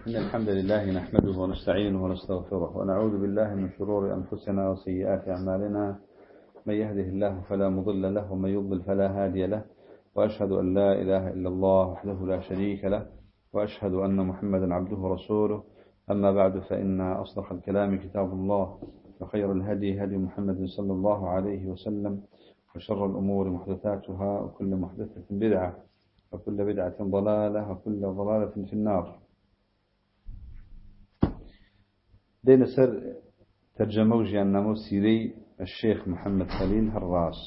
إن الحمد لله نحمده ونستعينه ونستغفره ونعوذ بالله من شرور أنفسنا وسيئات أعمالنا. من يهده الله فلا مضل له ومن يضلل فلا هادي له، وأشهد أن لا إله إلا الله وحده لا شريك له، وأشهد أن محمدا عبده ورسوله. أما بعد، فإن أصدق الكلام كتاب الله، وخير الهدي هدي محمد صلى الله عليه وسلم، وشر الأمور محدثاتها، وكل محدثة بدعة، وكل بدعة ضلالة، وكل ضلالة في النار. دين سر ترجمة وجيان نامو سيري الشيخ محمد خليل هراس.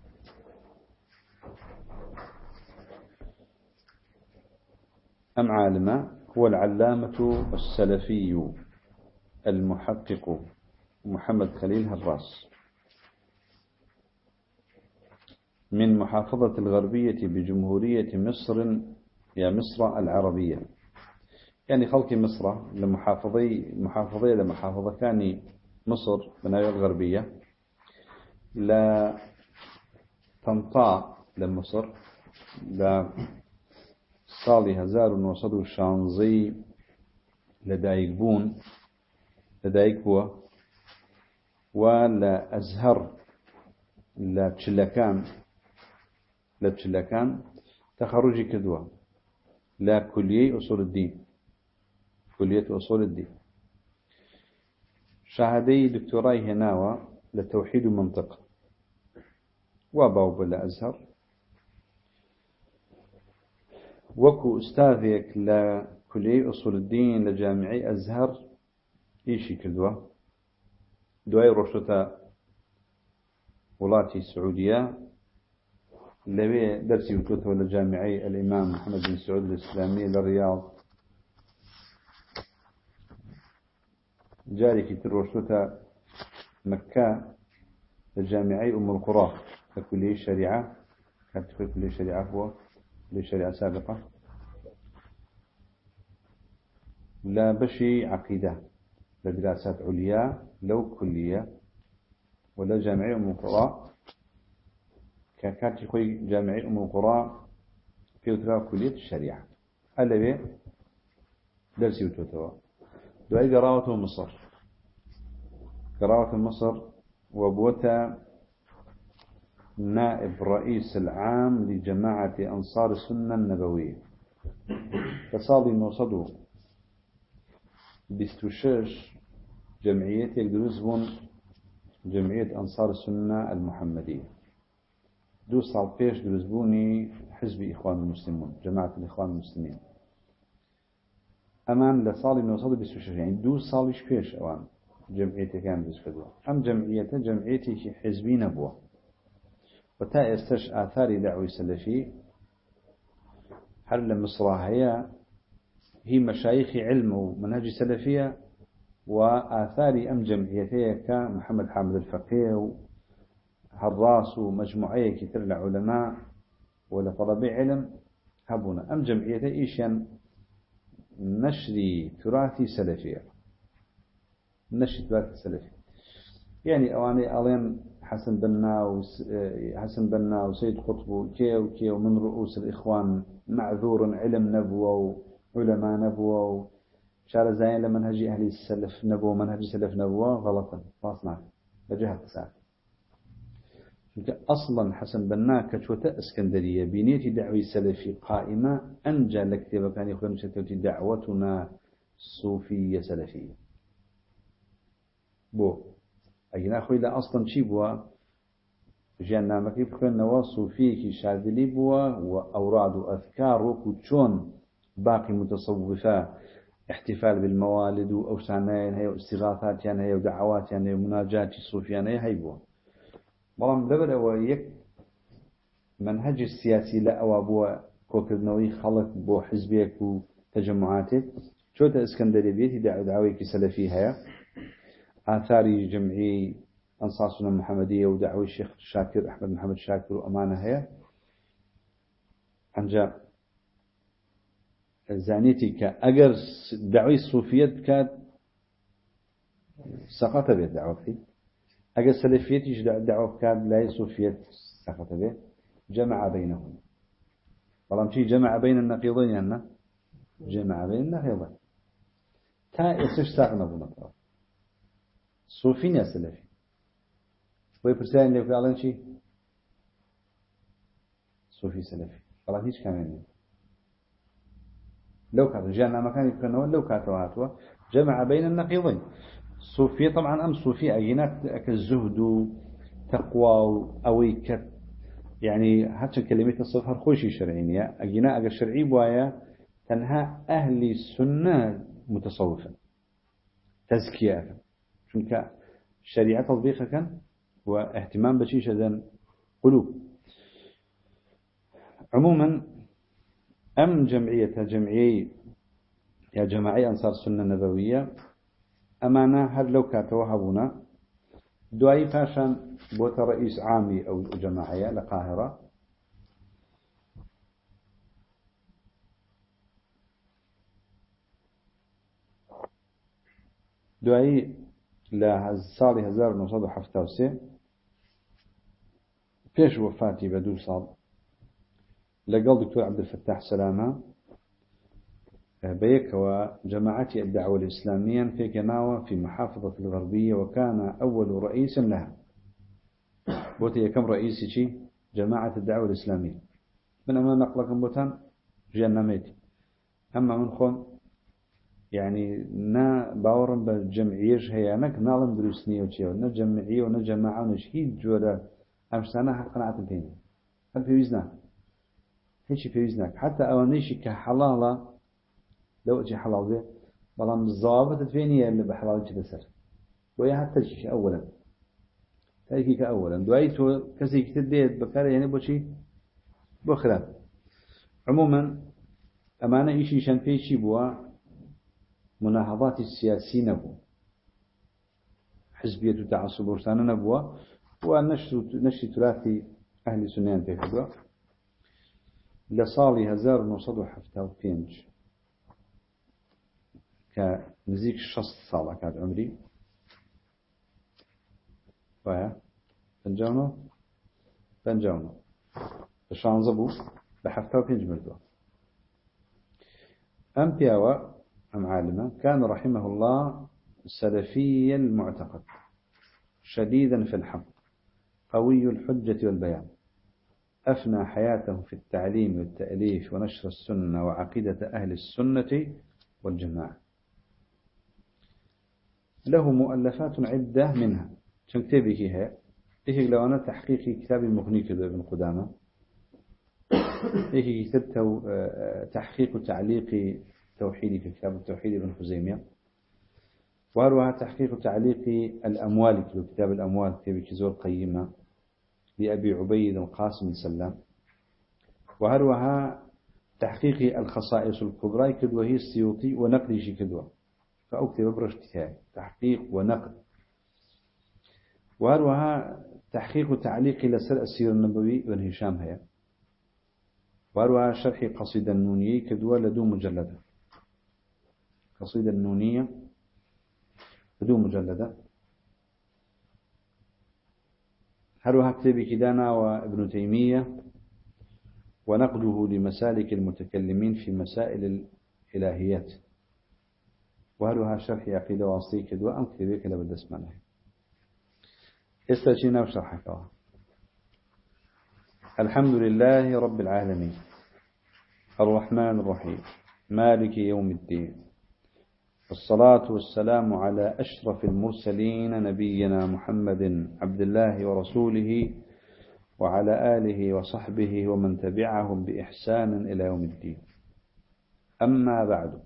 أم عالم هو العلامة السلفي المحقق محمد خليل هراس من محافظة الغربية بجمهورية مصر، يا مصر العربية، يعني خلق مصر لمحافظة كان مصر بناية الغربية، لا تنطاع لمصر، لا صالي هزار وصدو الشانزي لدايك بوا، ولا أزهر لا تشلكان تخرجي كدوة، لا كلية أصول الدين، كلية أصول الدين، شهادي دكتوراي هناوة لتوحيد المنطق، وباوب لأزهر، وكو أستاذيك لكلية أصول الدين لجامعي أزهر إيشي كدوة دواي رشدة ولاتي السعودية لبي درسي وكتبه لجامعي الإمام محمد بن سعود الإسلامي للرياض، جاري كتير رشدة مكة لجامعي أم القرى لكلية الشريعة، كانت في كلية الشريعة، هو كلية الشريعة سابقة، لا بشي عقيدة لدراسات عليا لو كلية، ولا جامعي أم القرى كانت في جامعي أم القرى في كلية الشريعة. ألا بي درسي وتوتوا دعي قراءة مصر وبوتا نائب رئيس العام لجماعة أنصار السنة النبوية، فصادي موصده بستوشش جمعية يقدرون جمعية أنصار السنة المحمدية، دو صال بيش درزبوني حزب إخوان المسلمون، جماعة الإخوان المسلمين، أمان لصالي موصده بستوشش، يعني دو صاليش بيش أوان جمعيتي كان بسكدوا، أم جمعيتي حزبي نبوة، وتا استش آثار دعوة سلفي هل مصر هي مشايخ علم ومنهج سلفية، وآثار أم جمعيتي كمحمد حامد الفقيه وهراس ومجموعية كثير لعلماء ولا طلبي علم هبونا، أم جمعيتي إيشان نشري تراثي سلفية، نشري تراثي سلفي، يعني أواني ألين حسن بنا وسيد قطب وكي ومن رؤوس الإخوان معذور علم نبوة وعلماء نبوة وشار زين لمنهج أهل السلف نبوة، منهج سلف نبوة غلطا فاصنع بجهة ساعة. أصلا حسن بنا كشوة اسكندرية بنية دعوة سلفي قائمة، أنجى لكتابة كان يخوان شتوتي دعوتنا صوفية سلفية بو أجينا أخوي لا أصلا شيء بوا جانا ما كيف كنا نواصل فيه شاذلي بوا وأوراد وأذكار وكتشون باقي متصوفة، احتفال بالموالد وأوسانين هي واستغاثات يعني هي ودعوات يعني ومناجات صوفيان هي بوا. مرام دبل ويك منهج السياسي لا أو بوا كوكرنوي خلق بو حزبيك وتجمعاتك شو اسكندرية بيتي دعوة سلفية هي آثار جمعي أنصار السنة المحمدية ودعوة الشيخ شاكر أحمد محمد شاكر وأمانة هي أنجا زانيتي كأجر دعوة الصوفية كانت سقط به دعوة فيه، أجر سلفيتي دعوة كانت لا صوفية سقط به، جمع بينهم، والله شيء جمع بين النقيضين، جمع بين النقيضين، تا إيش ساقنا بنطرف صوفين يا سلفي ويبرسان اللي يقول شيء صوفي سلفي والله هيش كمان لو كان رجعنا مكان يكون لو كاتوا جمع بين النقيضين صوفية طبعا أم صوفية أجينات كالزهد تقوى أويكت يعني حتى كلمة الصفر خوشي شرعية أجينا أجا شرعي بوايا تنها أهل السنة متصوفة تزكية شنك الشريعة تطبيقها كان واهتمام بشيء شذن قلوب عموما أم جمعية يا جماعي أنصار السنة النبوية أمانة هل لو كاتوهبونا دعي فاشان بوت رئيس عامي أو جماعية لقاهرة دعي لصالي 1977 فيش وفاتي بدو صال لقال دكتور عبد الفتاح سلامة بيك وجماعتي الدعوة الإسلامية في كناوة في محافظة الغربية وكان أول رئيس لها بوتي كم رئيسي شي جماعة الدعوة الإسلامية من أمام نقلكم بوتان جينا ميتي أما من خون يعني نا باورم بالجمعية هي أنك نالم دروسني وشيء ونجمعية ونجماعة ونشهيد جورا أمسانا قناعة تاني هل في وزنك هيش في وزنك حتى أولنيش كحلالة لو أجي حلال به بلام الضوابط الفينية اللي بحلال كده سر ويا حتى شيء أولا تأكيد أولا دعيته كسي كتديت بكار يعني بوشي بخلاف عموما أمانة إيشي شان فيشي بوا مناهضات السياسيين نبو حزبية تعصب ورسانة نبوا ونشر ثلاثي أهل سنين تفدوا لصالي 1975 كنزيك شخص صالة كاد عمري ويا بنجاونو الشانزبو بحفتها وبينج مردوا أم بياوة أم عالمة كان رحمه الله سلفي المعتقد شديدا في الحق قوي الحجة والبيان أفنى حياته في التعليم والتأليف ونشر السنة وعقيدة أهل السنة والجماعة له مؤلفات عدة منها كتابه هي إيش لو أنا تحقيق كتاب المغني كذا ابن قدامة إيش كتبته تحقيق تعليق توحيدي في كتاب التوحيد ابن خزيمة وهروها تحقيق تعليق الأموال في كتاب الأموال كتاب كزور قيمة لأبي عبيد القاسم السلام وهروها تحقيق الخصائص الكبرى كدوه هي السيوطي ونقل شي كدوه فأكتب برشتها تحقيق ونقل وهروها تحقيق تعليق لسر السير النبوي بن هشام هي وهروها شرح قصيدة النونية كدوه لدو مجلدة قصيدة النونية لدو مجلدة هروها كتاب كدانا وابن تيمية ونقده لمسالك المتكلمين في مسائل الإلهيات وهروها شرح عقيدة واسطي كدوه أم كتابه كلا بدس منه استجينا وشرحك الحمد لله رب العالمين الرحمن الرحيم مالك يوم الدين والصلاة والسلام على أشرف المرسلين نبينا محمد عبد الله ورسوله وعلى آله وصحبه ومن تبعهم بإحسان إلى يوم الدين أما بعد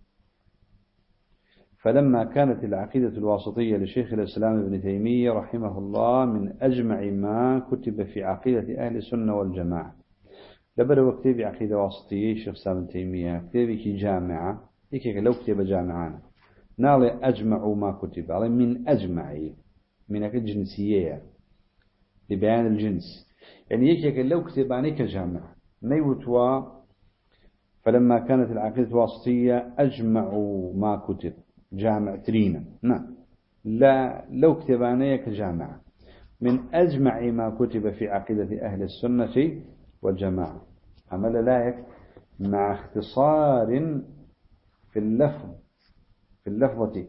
فلما كانت العقيدة الواسطية لشيخ الإسلام ابن تيمية رحمه الله من أجمع ما كتب في عقيدة أهل السنة والجماعة لبدأ كتاب عقيدة واسطية شيخ الإسلام ابن تيمية كتابك جامعة إيكي لو كتب جامعانا نالي أجمع ما كتب على من أجمعي من الجنسية لبيان الجنس يعني يكيك لو كتب عنيك جامعة نيوتوا فلما كانت العقيدة الواسطية أجمعوا ما كتب جامع ترينا نعم لا لو كتب عنيك جامعة من أجمع ما كتب في عقيدة أهل السنة والجماعة عمل لايك مع اختصار في اللفظ في اللفظة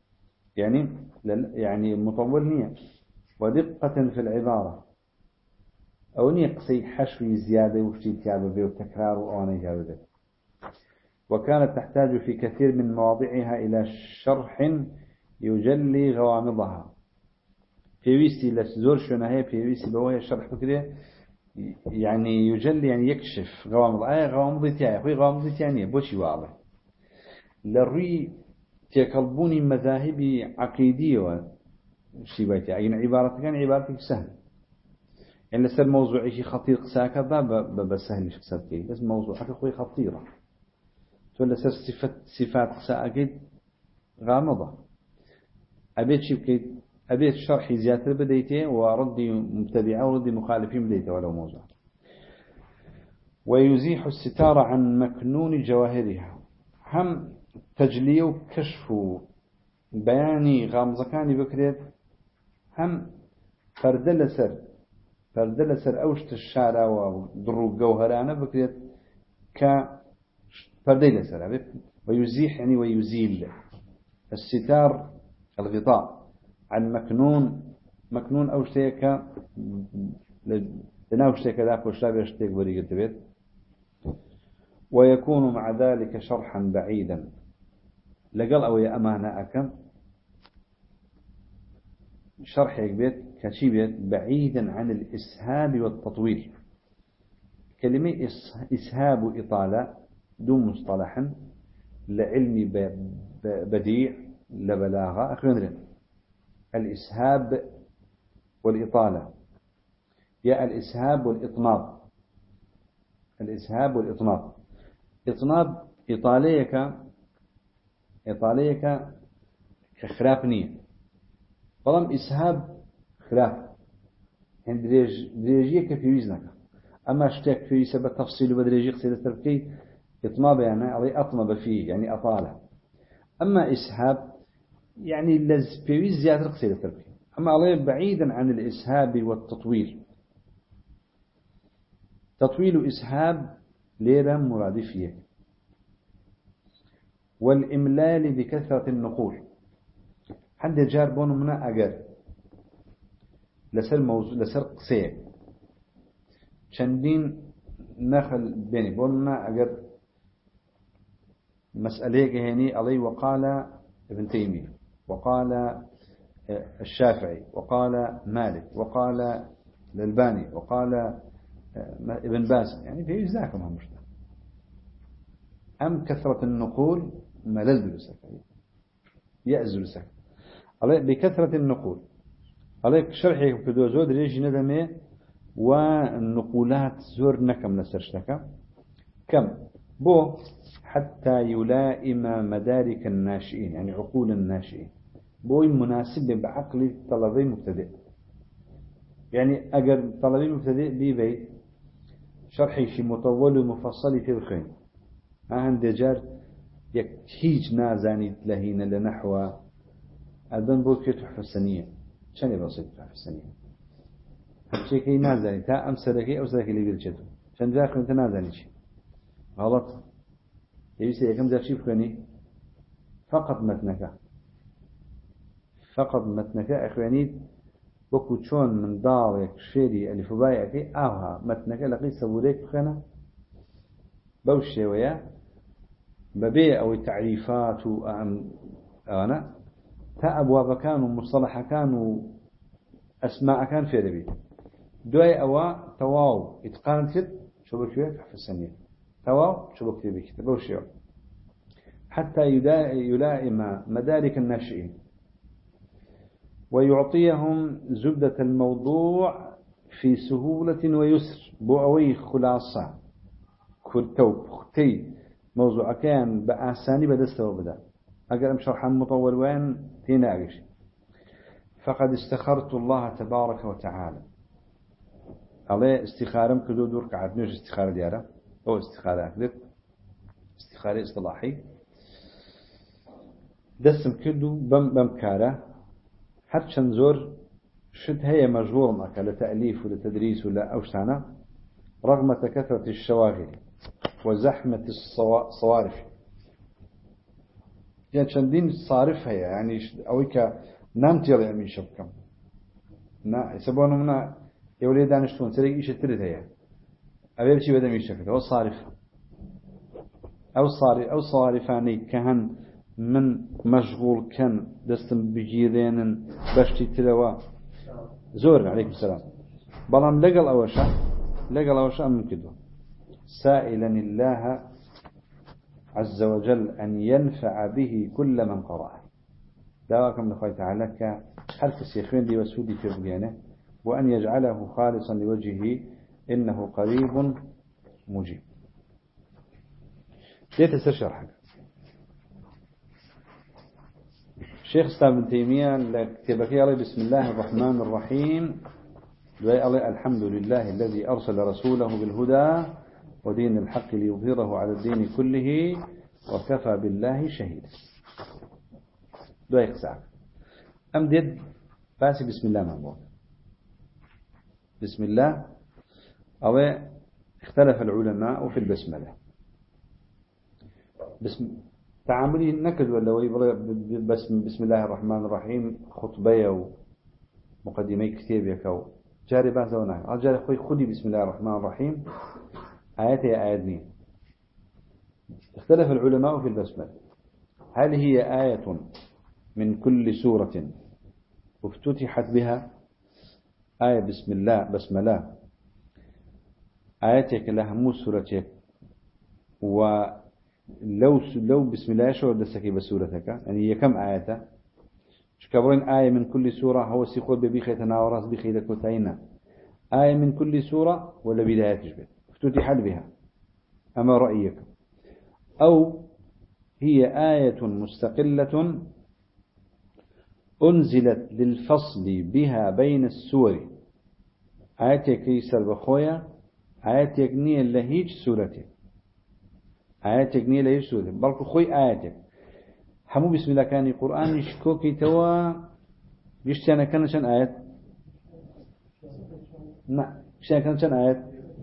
يعني مطول نية، ودقة في العبارة، أو نقصي حشو زيادة وشي تيابه به وتكرار وأنا جابه. وكانت تحتاج في كثير من مواضعها إلى شرح يجلي غوامضها. بيويستي لسزور شناهي بيويستي بوهي الشرح بكده يعني يجلي يعني يكشف غوامض. غوامض تياي أخوي غوامض يعني بوشي واضح للري تيكلبوني مذاهبي عقيدية شي بيتي يعني عبارة كان عبارتك سهل يعني لسر موضوع شيء خطير ساكذا بسهل شخصتي بس موضوعك أخوي خطيرة تقول لسر صفات ساكيد غامضة أبيت شي بكيت أبيت شرحي زيادة بديته وردي مبتدعة وردي مخالفين بديته ولو موضوع. ويزيح الستار عن مكنون جواهرها هم تجليه وكشف بياني غامضكاني بكريت هم فردل سر أوشت الشارع وضرو جوهرانه بكريت كفردل سر. ويزيح يعني ويزيل الستار الغطاء عن مكنون أوشتيك لناوشتيك ذاك وشابه اشتيك بريق التبيت. ويكون مع ذلك شرحا بعيدا لقل أو يا أمانة أكم شرح يكبيت كشيبيت بعيدا عن الإسهاب والتطويل. كلمة إسهاب وإطالة دون مصطلحا لعلم بديع لبلاغة أخيرا الإسهاب والإطالة يا الإسهاب والإطناب. الإسهاب والإطناب إطناب إطاليك كخرافنية فلم إسهاب خلاف يعني دريجية كفيوزنك أما اشتاك في سبب تفصيل بدريجي قصيدة تركي إطناب يعني علي أطنب فيه يعني أطالة. أما إسهاب يعني لز فيوز زيادة قصيدة تركي أما علي بعيدا عن الإسهاب والتطويل. تطويل إسهاب ليرة مرادفية والإملال بكثرة النقول حد جار بون منا أجر لسر قصية شندين نخل بيني بون منا أجر مسألة هني علي وقال ابن تيمية وقال الشافعي وقال مالك وقال الألباني وقال ابن باز يعني في ذاكم هم مشتاق أم كثرة النقول ملل لسك يأزل لسك عليه بكثرة النقول عليك شرحي كدو زود ريجي ندمي والنقولات زور نكم لسرشتك كم بو حتى يلائم مدارك الناشئين يعني عقول الناشئين بو مناسب بعقل طلبي مبتدئ يعني أجر طلبي مبتدئ بيبي شرحي شي مطول ومفصل في الخين عند جار هيج نازاني لهين لنحو أدن بوكي تحفة السنية شاني بسيط تحفة السنية همشي كي نازاني تا أم سلكي أو سلكي اللي بيرجتو شان داخل انت نازاني شي غلط يبيسي كم ذا شيء فكني فقط متنك أخواني وكو تشون من دارك شيري ألف بايعك أوها متنك لقي سبوريك بخنا بوشي ويا ببيع أو التعريفات أنا تا أبواب كان ومصطلح كان وأسماء كان في ربي دوي أوا تواو إتقان كت شو بكيت في السنة تواو شو بكيت بوشي حتى يلائم مدارك الناشئين ويعطيهم زبدة الموضوع في سهولة ويسر بوأوي خلاصة كرتوب ختي موضوع كان بأساني بدسته وبدأ أقرأ شرحا مطول وين تناقش. فقد استخرت الله تبارك وتعالى عليه استخارم كدو دور قعد نوش استخارة ديارة أو استخارة أكلت استخارة اصطلاحي دسم كدو بمكارة حتى شنزور شد هي مجبور معك لتأليف ولتدريس ولا أوشتانا رغم كثرة الشواغل وزحمة الصوارف يعني شندين صارفها يعني أويك نامت يلا من شبكم يسبونه منا يولي دانشتون سريق إيش الترد هي أبي بشي بدم يشكل هو صارف أو صارفاني كهن من مشغول كان دستم بجيرين بشتي تلوا زور عليكم السلام بلام لقل أوشاء ممكن سائلا الله عز وجل أن ينفع به كل من قرأه دعواكم لخوة تعالى كحرف السيخين دي وسودي في بيانه وأن يجعله خالصا لوجهه إنه قريب مجيب ليه تسر شرحك الشيخ اسلام بن تيمية كتبك عليه بسم الله الرحمن الرحيم دعاء الحمد لله الذي أرسل رسوله بالهدى ودين الحق ليظهره على الدين كله وكفى بالله شهيدا دعاء ساعة أمدد باسي بسم الله مهبوط بسم الله أو اختلف العلماء في البسملة تعاملي نكد ولا بسم الله الرحمن الرحيم خطبية ومقدمي كتير يكو جاري باسا ونحن جاري خوي خدي بسم الله الرحمن الرحيم آياتي آياتني اختلف العلماء في البسملة هل هي آية من كل سورة وافتتحت بها آية بسم الله آياتك لها مو سورتك ولو بسم الله شو دسكي بسورتك يعني هي كم آية شكبرين آية من كل سورة هو سيقول ببيخي تناورس بخي لكوتاينا آية من كل سورة ولا بداية تجبت افتتحت بها أما رأيك أو هي آية مستقلة أنزلت للفصل بها بين السور آياتك يسر بخويا آياتك نية لهيج سورتك آياتك نية لهيج سورتك بلكو خوي آياتك حمو بسم الله كان القرآن يشكوكي توا يشتيانا كان شان آيات نعم يشتيانا كان شان آيات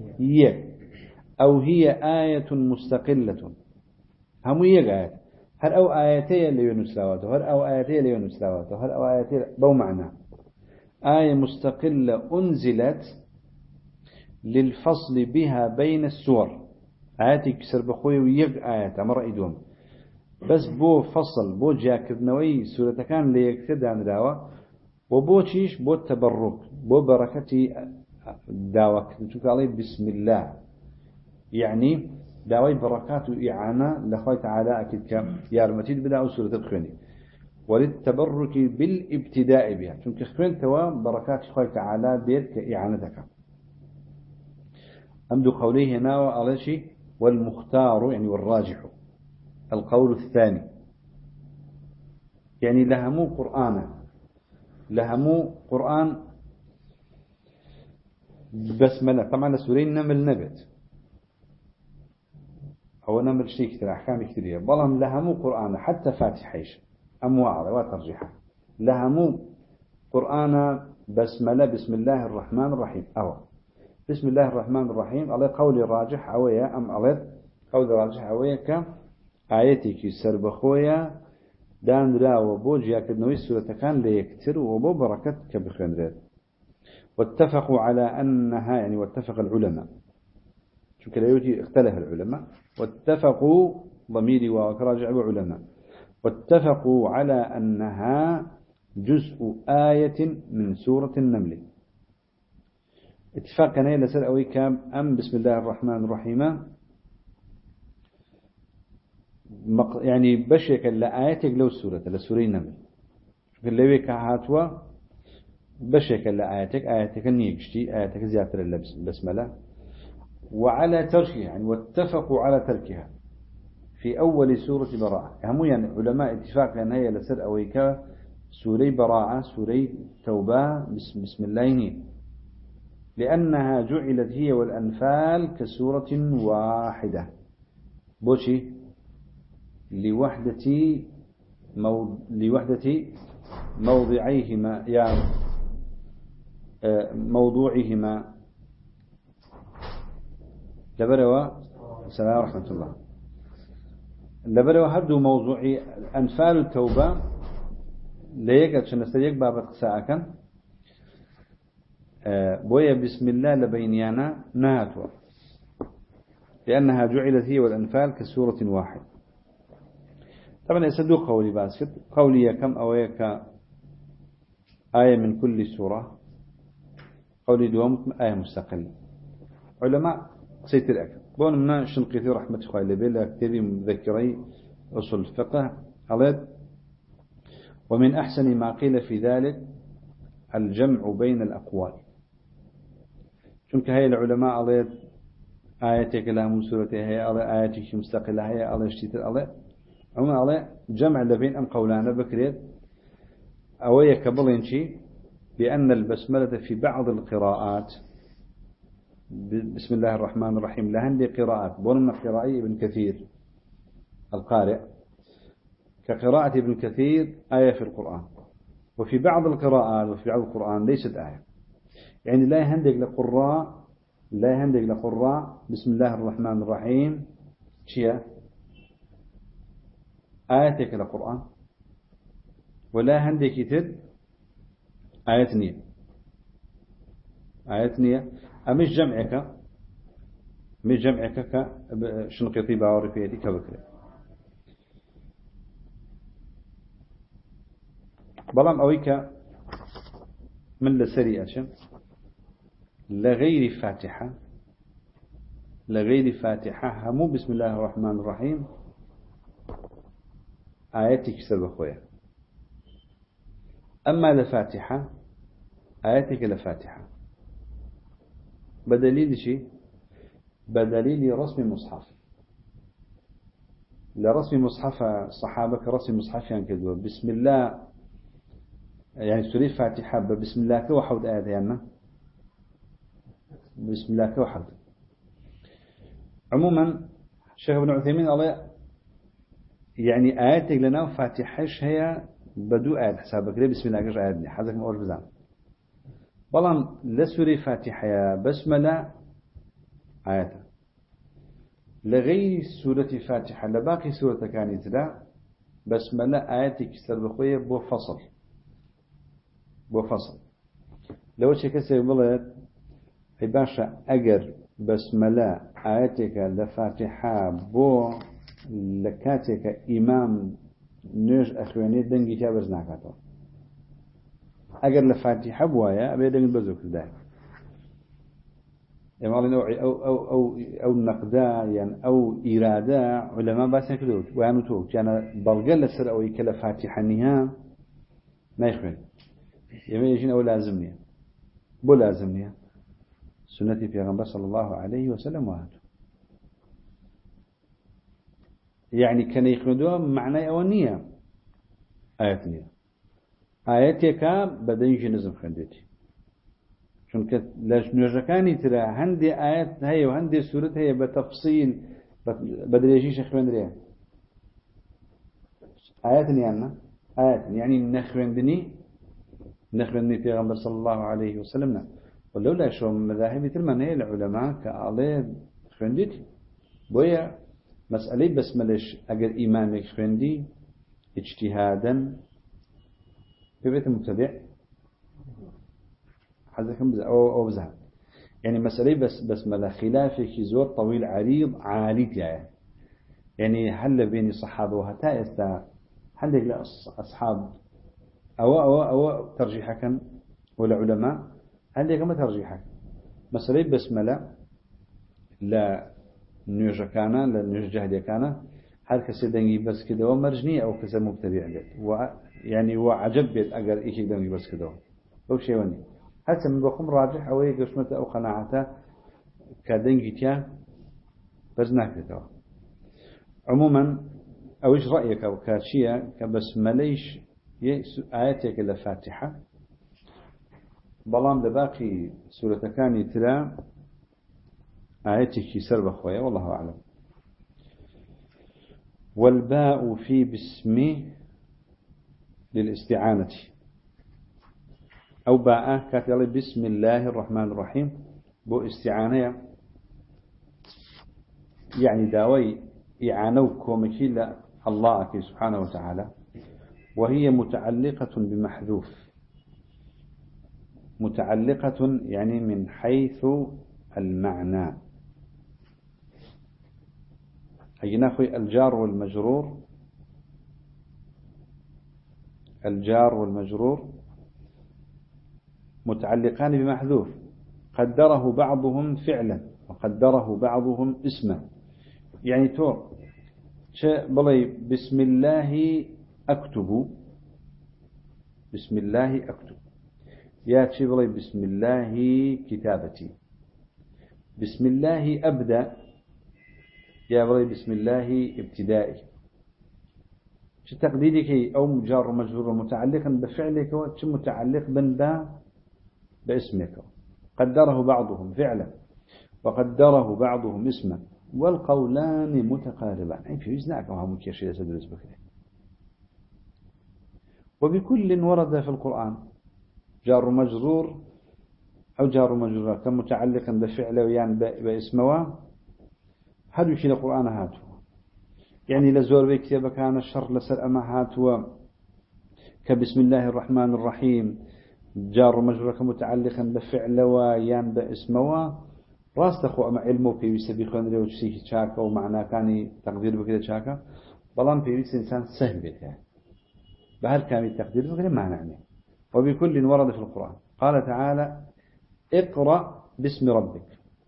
أو هي آية مستقلة همو آيات هل أو آياتي اللي ينسلاواته هل أو آياتي اللي ينسلاواته هل أو آياتي بو معنى آية مستقلة أنزلت للفصل بها بين السور آياتي كسر بخوي ويق آيات أمر إدوم بس بو فصل بو جاكر نوي سورة كان ليكتد عن دعوة وبو تشيش بو تبرك بو بركتي دعوة كتبت عليه بسم الله يعني دعوة بركات وإعانة لخوة تعالى أكيد كم يارمتيد بدأ سورة الخواني وللتبرك بالابتداء بها چونك خوين توا بركات خوة تعالى بيت كإعانتك أمد قوليه هنا وعلى والمختار يعني والراجح القول الثاني يعني لهمو قرآن بسملة طبعا سورين نمل نبت أو نمل شيء كتير أحكام كتير بلهم لهمو قرآن حتى فاتحيش أمواع وترجيحة لهمو قرآن بسملة بسم الله الرحمن الرحيم أو بسم الله الرحمن الرحيم على قول الراجح أويا أم على قول الراجح أويا كآيتك سربخويا دان لا وبوج ياكد نوي سورة كان ليكتر وبو بركتك بخندرات واتفقوا على أنها يعني واتفق العلماء شو كلايوتي اختلف العلماء واتفقوا ضميري وراجع علماء واتفقوا على أنها جزء آية من سورة النمل اتفاق كان يلسل أوي كام أم بسم الله الرحمن الرحيم يعني بشيك لآياتك لو سورة لسورة النمل اللي كهاتوا بشيك آياتك النيجتي آياتك زيادة البسملة وعلى تركها يعني واتفقوا على تركها في أول سورة براءة هم يعني علماء اتفاق أن هي لسر أويكا سوري براءة سوري توبة بسم الله لأنها جعلت هي والأنفال كسورة واحدة بوشي لوحدة موضعيهما يعني موضوعهما لبروا السلام ورحمة الله لبرو هردو موضوعي أنفال التوبة ليك عشان نستيق باب ساعة بويا بسم الله لبينيانا نهاتوا لأنها جعلت هي والأنفال كسورة واحد. طبعا يسدو قولي باسكت قولي كم أويك آية من كل سورة، قولي دوم آية مستقلة. علماء سيتر أكد بون منا شنقيثي رحمة الله بلا كتابي مذكري أصول الفقه قالت ومن أحسن ما قيل في ذلك الجمع بين الأقوال. شنك هاي العلماء قالت آياتك لها سورة هي آياتك مستقلة هي الله اشتيتر الله عموما الله جمع لبين أم قولانا بكريت أويا كبلينشي بأن البسملة في بعض القراءات بسم الله الرحمن الرحيم لهندي قراءات بون قراءة ابن كثير القارئ كقراءة ابن كثير آية في القرآن، وفي بعض القراءات وفي بعض القرآن ليست آية. يعني لا يهندق لقراء بسم الله الرحمن الرحيم شيء آياتك لقرآن، ولا هندق يتد آية نية مش جمعك كشنقيطي باوري في يدي كبكري. بلام أويك من لسري أشم لغير فاتحة همو بسم الله الرحمن الرحيم آياتك سبب خويا. أما لفاتحة آياتك لفاتحة بدليل شيء؟ بدليل رسم مصحف. لرسم مصحف الصحابة كرسم مصحف يعني كذا بسم الله يعني سورة فاتحة بسم الله كوحد آيات يعني بسم الله كوحد. عموما الشيخ ابن عثيمين الله يعني آياتك لنا فاتحش هي بدو آيات حسابك ليه بسم الله كش آياتني حذك ما أرجزان بلان لسورة فاتحة بسملة آيات لغير سورة فاتحة لباقي سورة كانت لا بسملة آياتك سربخوية بو فصل لو شكسي بلد عباشا أجر بسملة آياتك لفاتحة بو لكاتك إمام نيج أخواني دنجي تابرز ناكاتو أجر لفاتحة بوايا أبي دنج بزوك ده يعني نوعي أو نقدا يعني أو إرادة علماء بس يكذبوا ويعنوا توك يعني بلغل لسر أو يكلا فاتحة نها ما يخوين يعني يجين أو لازمني بو لازمني سنتي في غنبر صلى الله عليه وسلم وهذا يعني كان يخمدوها معنى أولنية آياتنية آياتك بدنج نزم خندتي شون نجكاني ترى هندي آيات هي وهندي سورة هي بتفصيل بدريجي شخوان ريا آيات يعني نخوندني في غنبر صلى الله عليه وسلم ولولا شو مذاهب تلمن هي العلماء كعلي خندتي بويا مسألة بس ملش أجر إمامك خندي اجتهادا في بيت المتبع حذكم أو بزهد يعني مسألة بس ملا خلافك زور طويل عريض عالي يعني هل بين الصحابة وهتا استا عندك لأصحاب أو ترجيحك ولا علماء عندك ما ترجيحك مسألة بس ملا لا نيجا كان لا نيجا هدي كان هل كسيدني بس كده ومرجني أو كسر مبتدع بيت يعني وعجب بيت أجر إيش يدني بس كده أو شيء وني حتى من بقوم راجح أو يقسمته أو قناعته كدنجتيا بزناك له عموما أو إيش رأيك أو كاشية كبس مليش آياتك الفاتحة بلام لباقي سورة كان ترى آياتك سرب أخويا والله أعلم. والباء في باسم للاستعانة أو باء كاتل بسم الله الرحمن الرحيم بو استعانة يعني داوي إعانوكم كلا الله سبحانه وتعالى، وهي متعلقة بمحذوف. متعلقة يعني من حيث المعنى. أي ناخذ الجار والمجرور. الجار والمجرور متعلقان بمحذوف قدره بعضهم فعلا وقدره بعضهم اسما. يعني تو بلي بسم الله أكتب، بسم الله أكتب، يا بلي بسم الله كتابتي، بسم الله أبدأ، يا بلي بسم الله ابتدائي. شو تقديرك أو جار مجرور متعلقا بفعلك وش متعلق باسمك. قدره بعضهم فعلا وقدره بعضهم اسما والقولان متقاربان. أي في وزنك وهم كيشي سدرس بكري. وبكل ورد في القرآن جار مجرور أو جار مجرور كم متعلقا بفعله ويان باسمه هذا يشيل القرآن هاته. يعني لزور بكتابة كان الشر لسر أما هاته كبسم الله الرحمن الرحيم جار مجرور كمتعلقا بفعله ويان باسمه راست أخو أما علمه في يسبي خندري وشيء شاكا ومعناه كان تقدير بكذا شاكا بلان في يس إنسان سهل بيته بهل كان التقدير بكذا ما نعني. وبكل ورد في القرآن قال تعالى اقرأ باسم ربك.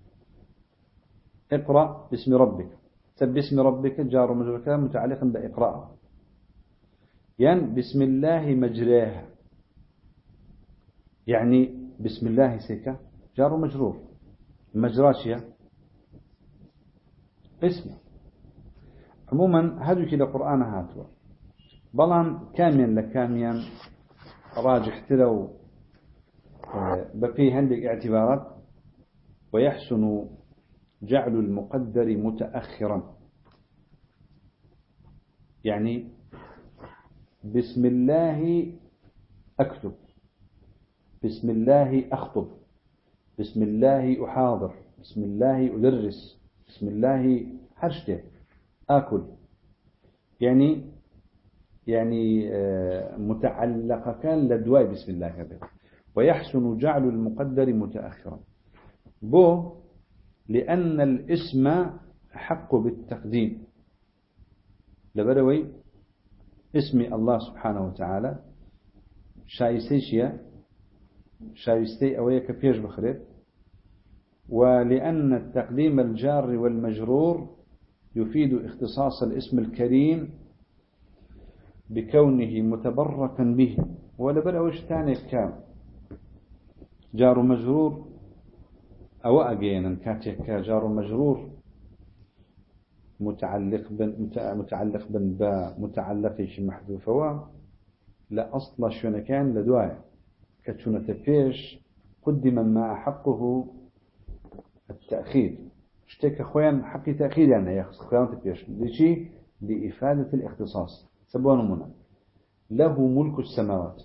اقرأ باسم ربك. باسم ربك جار مجرور متعلقا بإقراء. يعني بسم الله مجراه يعني بسم الله سيكا جار مجرور مجراشيا اسم. عموما هذا كده قرآن هاتوا بلان كاميا لكاميا راجح تلو بفي عندك اعتبارات. ويحسن جعل المقدر متأخرا يعني بسم الله أكتب، بسم الله أخطب، بسم الله أحاضر، بسم الله أدرس، بسم الله حرشته آكل. يعني متعلقة كان لدواء بسم الله هذا. ويحسن جعل المقدر متأخرا لأن الاسم حق بالتقديم. لبروي اسم الله سبحانه وتعالى شايستي أويا كبيش بخرب. ولأن التقديم الجار والمجرور يفيد اختصاص الاسم الكريم بكونه متبركا به. ولبروي ثاني كام جار مجرور أو أجينا كاتك جار مجرور متعلق بن متعلق شيء محذوف لا أصل شو كان لدواء كتشونة تفيش قدم ما حقه التأخير. اشتكى خوان حق تأخير يعني يخص خوان تفيش لشيء لإفادة الاختصاص. سبوان منا له ملك السماوات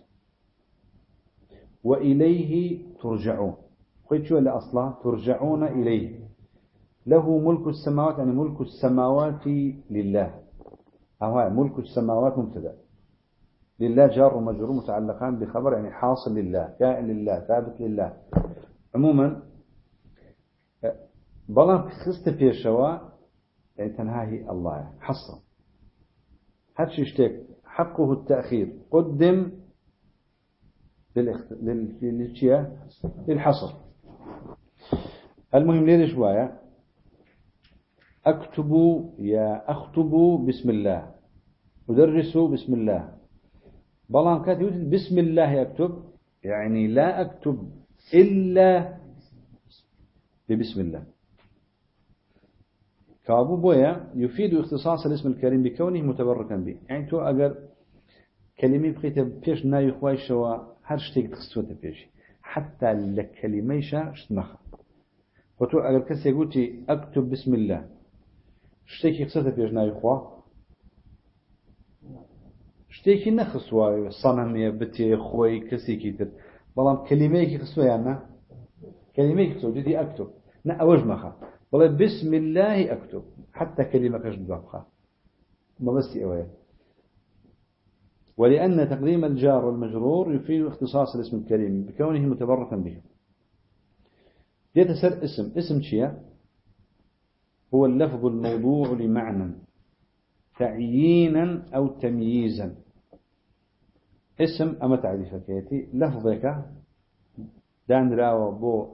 وإليه ترجعون. قلت شو اللي أصلا ترجعون إليه. له ملك السماوات يعني ملك السماوات لله. أو ملك السماوات مبتدأ لله جار ومجرور متعلقان بخبر يعني حاصل لله كائن لله ثابت لله. عموما بلان خست في الشواء يعني تنهاهي الله حصر هاتش يشتك حقه التأخير قدم للحصر. المهم ليه شوية أكتب يا أخطب بسم الله أدرس بسم الله بلان كاتب بسم الله أكتب يعني لا أكتب إلا ببسم الله. كابو بويا يفيد اختصاص الاسم الكريم بكونه متبركا به. يعني تو أجر كلمة بخيتها بيش ناي خواي شوا هرشتك تخصوته بيش حتى لكلمة شتمخ. وتو أجر كسي يقولي أكتب بسم الله شتيكي خصوته بيش ناي خوا شتيكي نخصوا صنم بتي خوي كسي كتر بلام كلمة كي خصوا يعني كلمة خصوا جدي أكتب نا أوج مخا والله بسم الله أكتب حتى كلمة كشف بقى ما بس أوي. ولأن تقديم الجار والمجرور يفيد اختصاص الاسم الكريم بكونه متبركا به. يتسر اسم شيء هو اللفظ الموضوع لمعنى تعيينا أو تمييزا. اسم أما تعريفك يأتي لفظك دان راو بو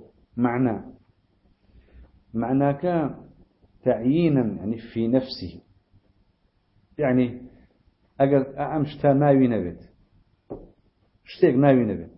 معناك تعيينا يعني في نفسه، يعني أجر أمشتا ناوي نبت شتيك ناوي نبت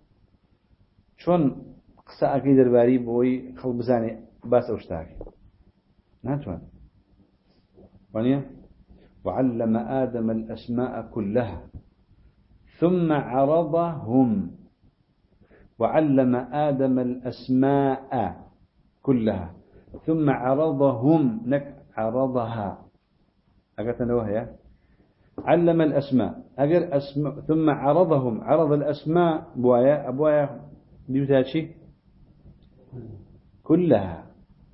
شون قصة أكيد الباري بوي خلب زاني باس أوشتاك ناتوان ونيا وعلم آدم الأسماء كلها ثم عرضهم. وعلم آدم الأسماء كلها ثم عرضهم نك عرضها أقتنا وهي علم الأسماء أجر أسماء ثم عرضهم عرض الأسماء بوايا أبوايا بيوتاشي كلها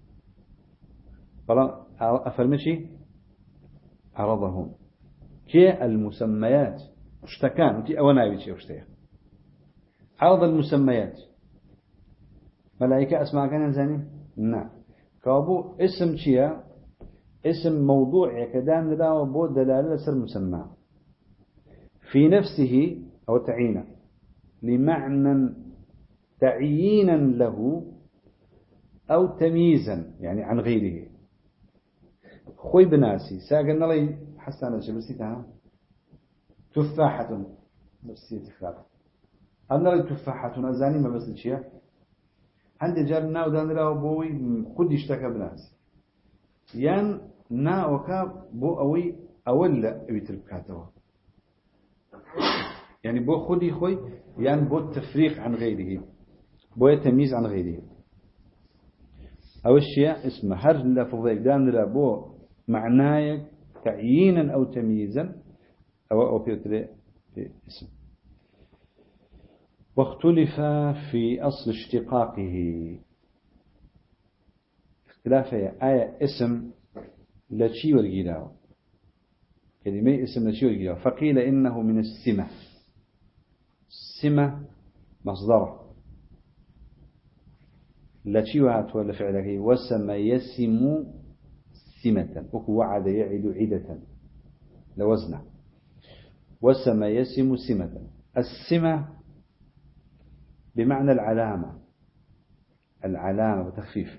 فلا أفرمشي عرضهم كي المسميات اشتكان وتي أونا بيشي اشتيا عرض المسميات ملائكة أسماء كان زاني نعم كابو اسم شيا اسم موضوع كدان لا وبود دلالة سر مسمى في نفسه أو تعيينا لمعنى تعيينا له أو تمييزا يعني عن غيره. خوي بناسي ساقنا لي حسنا شبسيتها تفاحة نفسية تفاحة أنا لي تفاحة أزاني ما بس الشيء عندي جارنا ودان لا وبوي خد يشتكى بناسي يان نا وكا بو أوي أولا بيتركاته يعني بو خدي خوي يعني بو التفريق عن غيره بو التمييز عن غيره. أو الشيء اسمه هر لفظيك دان لا بو معنايك تعيينا أو تمييزا أو بيوتري اسم. واختلف في أصل اشتقاقه اختلاف آية اسم لشي والجلاو كلمة اسم لشي والجلاو فقيل إنه من السمة. السمة مصدره لشي وهات ولا فعله وسم يسم سمة وعد يعد عدة لوزنه وسم يسم سمة. السمة بمعنى العلامة العلامة وتخفيف.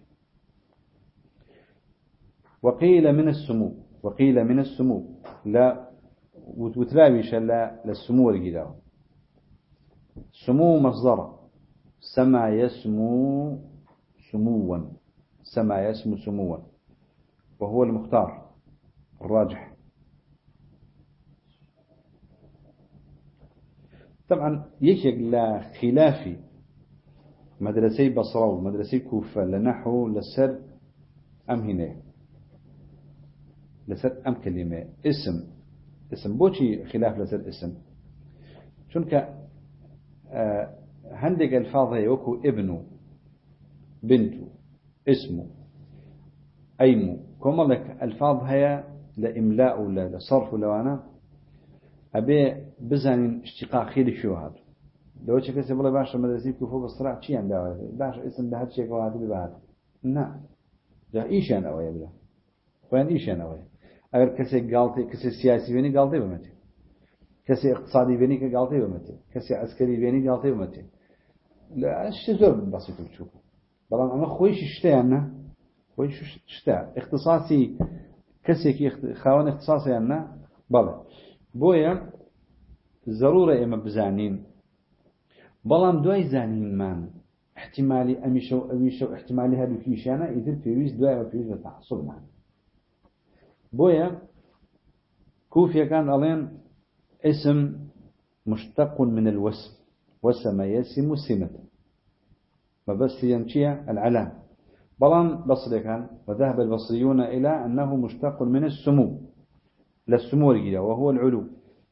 وقيل من السمو لا وتلاويش لا للسمو والجدار. سمو مصدر سما يسمو سموا سما يسمو سموا وهو المختار الراجح. طبعا يشك لا خلافي مدرسي بصرة ومدرسي كوفة لنحو لسر أم هنا لسر أم كلمة اسم بوشي خلاف لسر اسم شنك هندق الفاظ هي وكو ابنه بنته اسمه أيمو كما لك الفاظ هي لإملاء ولا لصرف ولا أنا أبي بزن اشتقاق خير شو هذا لو شكل سبلا باش مدرسي كوفة بصراحة شيء عنده باش اسم ده هالشيء كواهد ببعض نعم ده إيش أنا ويا بلا وين إيش أنا ويا أگر كسي قالتي كسي سياسي بيني قالتي بمتي كسي اقتصادي بيني كقالتي بمتي كسي عسكري بيني قالتي بمتي لا الشيء زور بسيط بتشوفه بلان أنا خويش اشتاعنا خويش اشتاع اختصاصي كسي كي خوان اختصاصي أنا بلا بويا ضرورة إما بزانين بلان دوي زانين من احتمالي أميشو احتمالي هادو كيشانا إذن فيويز دوي وفيويز بتحصل معنا بويا كوفيا كان ألين اسم مشتق من الوسم وسم يسم سمة ما بس ينشي العلام بلان بصري كان وذهب البصريون إلى أنه مشتق من السمو للسمو الجدا وهو العلو.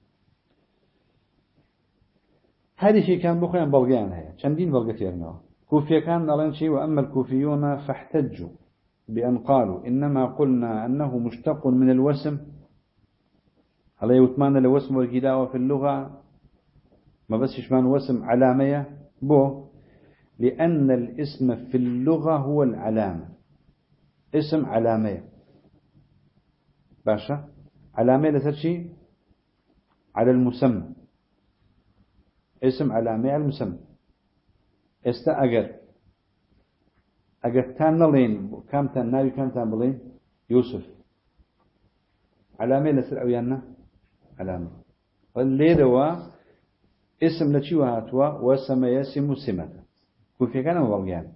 هذه شيء كان بخيان بلغيان هي شندين بلغتيرنا كوفيا كان ألين شيء وأما الكوفيون فاحتجوا بأن قالوا إنما قلنا أنه مشتق من الوسم، هلا يوتمان الوسم والكداوة في اللغة ما بس يشمان وسم علامية بو، لأن الاسم في اللغة هو العلامة، اسم علامية باشا، علامية لترشي على المسمى، اسم علامية على المسمى. أجر تان نلين كم تان ناوي كم تان بلين يوسف، علامة لسر أويانا علامة، واللي دوا اسم لشي وهاتوا وسم يسم سمة كل في كان مبالغان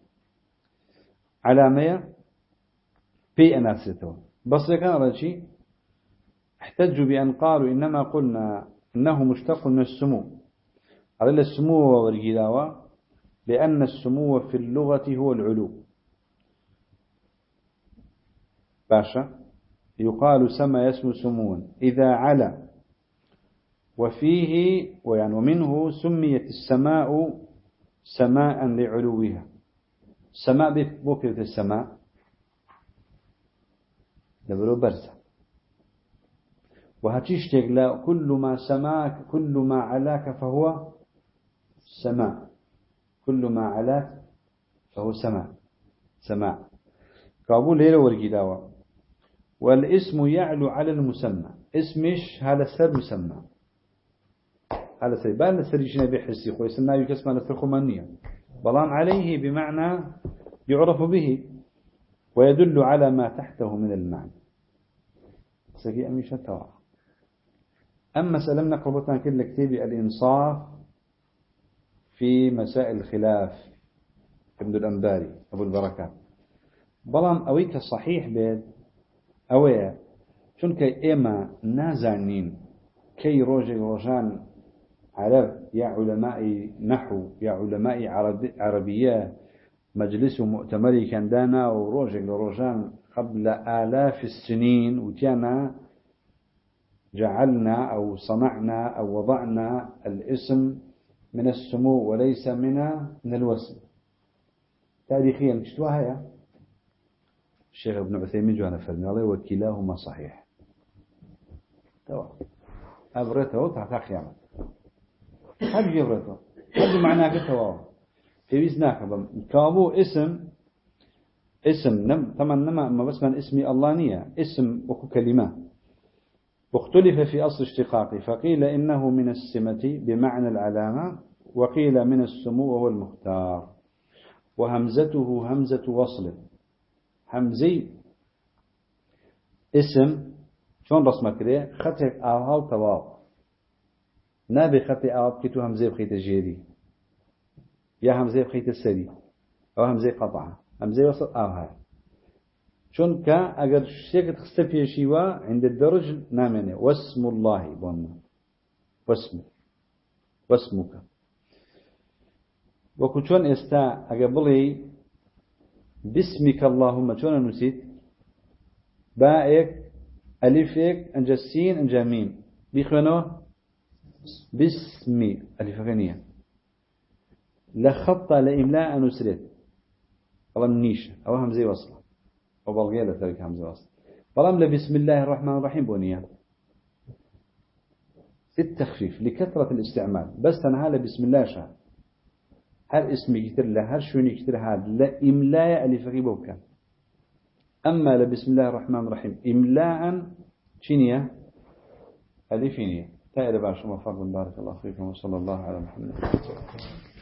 علامة في أناسيتوا، بس كان رجي احتجوا بأن قالوا إنما قلنا إنه مشتق من السمو، على السمو والجداوة، لأن السمو في اللغة هو العلو. باشا يقال سما يسمو سمون إذا علا، وفيه ومنه سميت السماء سماء لعلوها. سماء بفكرة السماء دبرو برزة، وهتشتغ لا كل ما سماك كل ما علاك فهو سماء، كل ما علاك فهو سماء كابول ليلة والجداوة. والاسم يعلو على المسمى، اسمش هذا سر مسمى، هذا سر بان السريشنا بحسي خوي سماه يكسم على الخمانية، بلان عليه بمعنى يعرف به ويدل على ما تحته من المعنى. سقي أميشة توا. أما سلمنا قربتنا كل كتاب الإنصاف في مسائل الخلاف ابن الأنباري أبو البركات، بلان أويك صحيح بيد أويا چونك إما نازعنين كي روجان عرب يا علماء نحو يا علماء عربية مجلس مؤتمري كان دانا وروجك لروجان قبل آلاف السنين، وكان جعلنا أو صنعنا أو وضعنا الاسم من السمو وليس من الوسم. تاريخيا شتوها هي الشيخ ابن عثيمين جوانا فرمي الله وكلاهما صحيح. تمام أبرته وتحت خيامة هل جبرته هل معناه كتواه في وزناك كابو اسم نم طبعا ما بس من اسمي الله نية اسم وكو كلمة، واختلف في أصل اشتقاقه، فقيل إنه من السمة بمعنى العلامة، وقيل من السمو وهو المختار، وهمزته همزة وصل. همزي اسم شون رسمك ليه خطك آوها وتواو نابي خطي آوها بكتو همزي بخيت الجيري يا همزي بخيت السري أو همزي قطعة همزي وصل آوها شون كا أجر شيء تختفي شيوا عند الدرج نامنه واسم الله بنا واسمك وكشون استا أقبلي باسمك اللهم شون نسيت باءك ألفك أنجسين أنجامين بيخونو باسمي ألف غنية لخط لإملاء نسرت والله منيش أو همزي وصل وبالغيلة ذلك همزة وصل فلم بسم الله الرحمن الرحيم بنيا التخفيف لكثرة الاستعمال، بس تنهال بسم الله شهر هل اسمي كتير له هل شوني كتير هذا لا إملاء ألف غيبوك. أما لبسم الله الرحمن الرحيم إملاء شنية ألفينية. تائر باشا مفرد بارك الله فيكم وصلى الله على محمد.